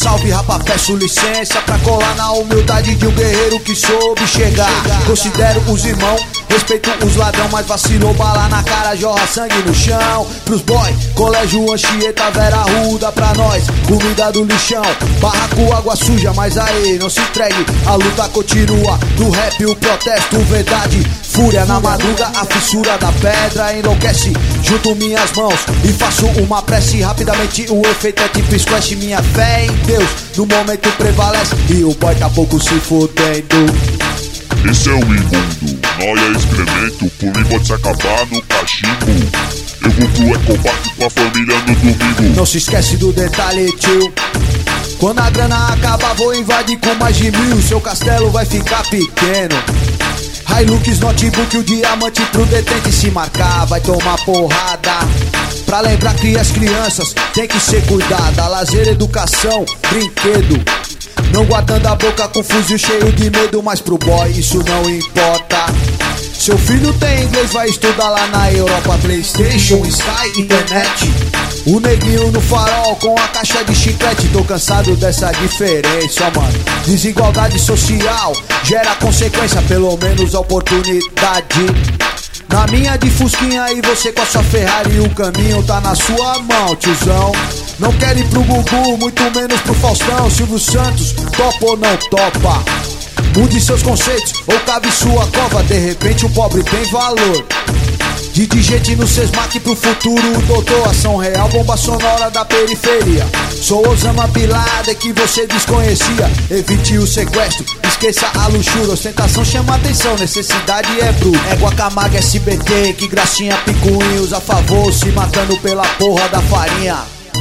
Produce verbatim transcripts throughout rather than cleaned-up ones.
salve, rapa, peço licença pra colar na humildade de um guerreiro que soube chegar. Considero os irmãos, respeito os ladrão, mas vacilou, bala na cara, jorra sangue no chão. Pros boy, colégio Anchieta, Vera Ruda, pra nós, comida do lixão. Barraco, água suja, mas aí, não se entregue, a luta continua. Do rap o protesto, verdade, fúria na madruga, a fissura da pedra enlouquece. Junto minhas mãos e faço uma prece, rapidamente o efeito é tipo squash. Minha fé em Deus no momento prevalece e o boy tá pouco se fudendo. Esse é o imundo, nóia é excremento, por mim pode se acabar no cachimbo. Eu vou pro Ecopark com a família no domingo. Não se esquece do detalhe, tio, quando a grana acabar vou invadir com mais de mil, seu castelo vai ficar pequeno. Hilux, notebook, o diamante pro detente, se marcar vai tomar porrada. Pra lembrar que as crianças tem que ser cuidada, lazer, educação, brinquedo. Não guardando a boca com fuzil cheio de medo, mas pro boy isso não importa. Seu filho tem inglês, vai estudar lá na Europa, Playstation, Sky, internet. O neguinho no farol com a caixa de chiclete, tô cansado dessa diferença, mano. Desigualdade social gera consequência, pelo menos a oportunidade. Na minha de fusquinha e você com a sua Ferrari, o caminho tá na sua mão, tiozão. Não quero ir pro Gugu, muito menos pro Faustão. Silvio Santos, topa ou não topa? Mude seus conceitos ou cave sua cova, de repente o pobre tem valor. De digente no Sesmac pro futuro, doutor, ação real, bomba sonora da periferia. Sou Osama Bin Laden que você desconhecia. Evite o sequestro, esqueça a luxúria. Ostentação chama atenção, necessidade é bruto. Égua Camargo, S B T, que graxinha, picuinhos a favor, se matando pela porra da farinha.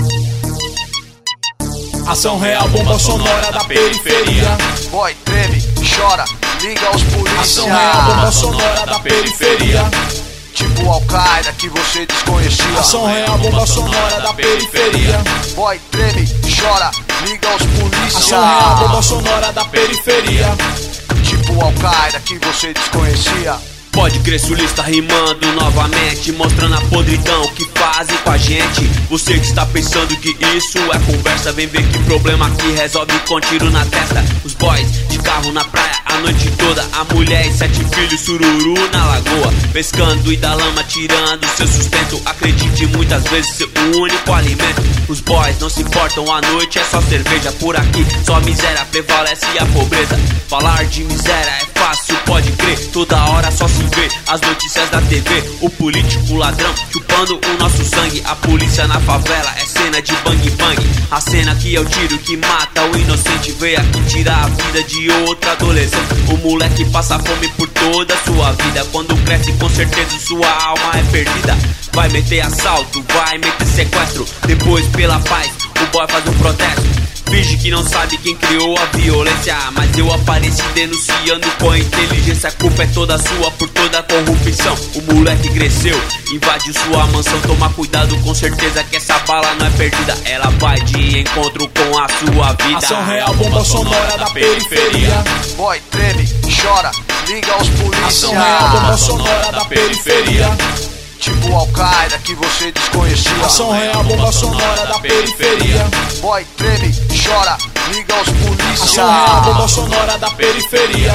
Ação real, bomba sonora da periferia. Boy, treme, chora, liga aos polícia. Ação real, bomba sonora da periferia. Tipo Al-Qaeda que você desconhecia. Ação real, bomba sonora da periferia. Boy, treme, chora, liga aos polícia. Ação real, bomba sonora da periferia. Tipo Al-Qaeda que você desconhecia. Pode crer, sulista rimando novamente, mostrando a podridão que fazem com a gente. Você que está pensando que isso é conversa, vem ver que problema que resolve com tiro na testa. Os boys de carro na praia a noite toda, a mulher e sete filhos sururu na lagoa, pescando e da lama tirando seu sustento. Acredite, muitas vezes seu único alimento. Os boys não se importam, a noite é só cerveja. Por aqui só miséria prevalece e a pobreza. Falar de miséria é fácil, pode crer, toda hora só se vê as notícias da T V. O político ladrão chupando o nosso sangue. A polícia na favela é cena de bang bang. A cena que é o tiro que mata o inocente. Veio aqui tirar a vida de outro adolescente. O moleque passa fome por toda a sua vida. Quando cresce com certeza sua alma é perdida. Vai meter assalto, vai meter sequestro. Depois pela paz o boy faz um protesto. Finge que não sabe quem criou a violência, mas eu apareci denunciando com a inteligência. A culpa é toda sua por toda a corrupção. O moleque cresceu, invadiu sua mansão. Toma cuidado, com certeza que essa bala não é perdida. Ela vai de encontro com a sua vida. Ação real, bomba sonora da periferia. Boy, treme, chora, liga aos polícia. Ação real, bomba sonora da periferia. Tipo Al-Qaeda que você desconhecia. Ação real, bomba sonora da periferia. Boy, treme, chora, liga aos polícia. Ação real, bomba sonora da periferia.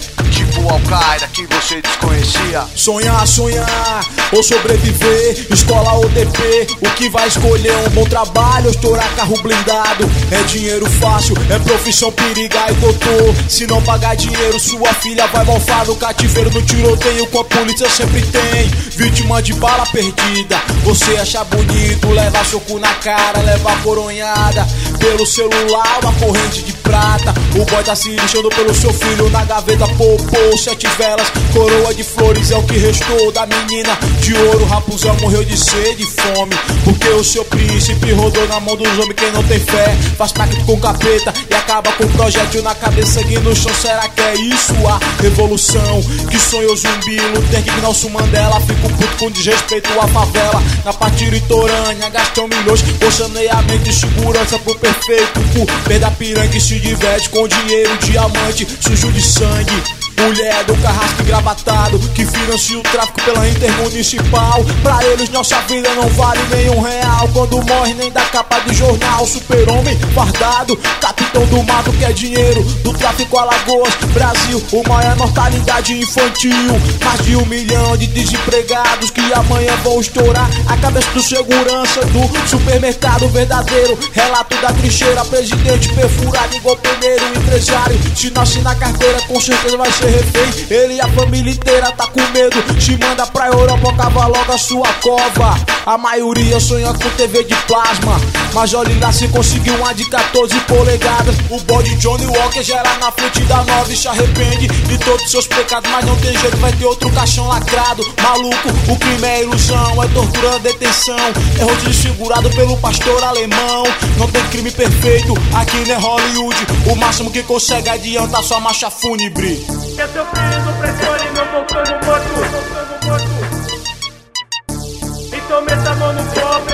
Tipo Al-Qaeda que você desconhecia. Sonhar, sonhar, ou sobreviver, escola ou D P, o que vai escolher? Um bom trabalho ou estourar carro blindado? É dinheiro fácil, é profissão periga e doutor. Se não pagar dinheiro, sua filha vai mofar no cativeiro. No tiroteio com a polícia sempre tem vítima de bala perdida. Você acha bonito, leva choco na cara, leva coronhada pelo celular, uma corrente de prata. O boy tá se lixando pelo seu filho na gaveta, popô, sete velas, coroa de flores é o que restou da menina de ouro. Rapunzel morreu de sede e fome, porque o seu príncipe rodou na mão dos homens. Quem não tem fé faz pacto com o capeta e acaba com o projétil na cabeça e no chão. Será que é isso a revolução que sonhou Zumbi? Luther King, Nelson Mandela, fico puto com desrespeito à favela. Na parte litorânea gastam milhões com saneamento e segurança pro perfeito. Por perda piranha que se diverte com dinheiro, diamante sujo de sangue. mulher do carrasco engravatado que financia o tráfico pela intermunicipal. Pra eles nossa vida não vale nenhum real, quando morre nem da capa do jornal. Super-homem fardado, capitão do mato, quer dinheiro do tráfico Alagoas, Brasil, o maior mortalidade infantil. Mais de um milhão de desempregados que amanhã vão estourar a cabeça do segurança do supermercado verdadeiro. Relato da trincheira, presidente perfurado igual peneiro. Empresário, se não assinar carteira com certeza vai ser refém. Ele e a família inteira tá com medo, se manda pra Europa, cava logo a sua cova. A maioria sonha com T V de plasma, mas olhe lá se conseguiu uma de quatorze polegadas. O bode Johnny Walker gera na frente da nova e se arrepende de todos os seus pecados, mas não tem jeito, vai ter outro caixão lacrado. Maluco, o crime é ilusão, é tortura, detenção, é rodízio segurado pelo pastor alemão. Não tem crime perfeito, aqui não é Hollywood, o máximo que consegue adiantar sua marcha fúnebre. Eu tô preso, pressione meu vulcano morto. Então meta a mão no copo.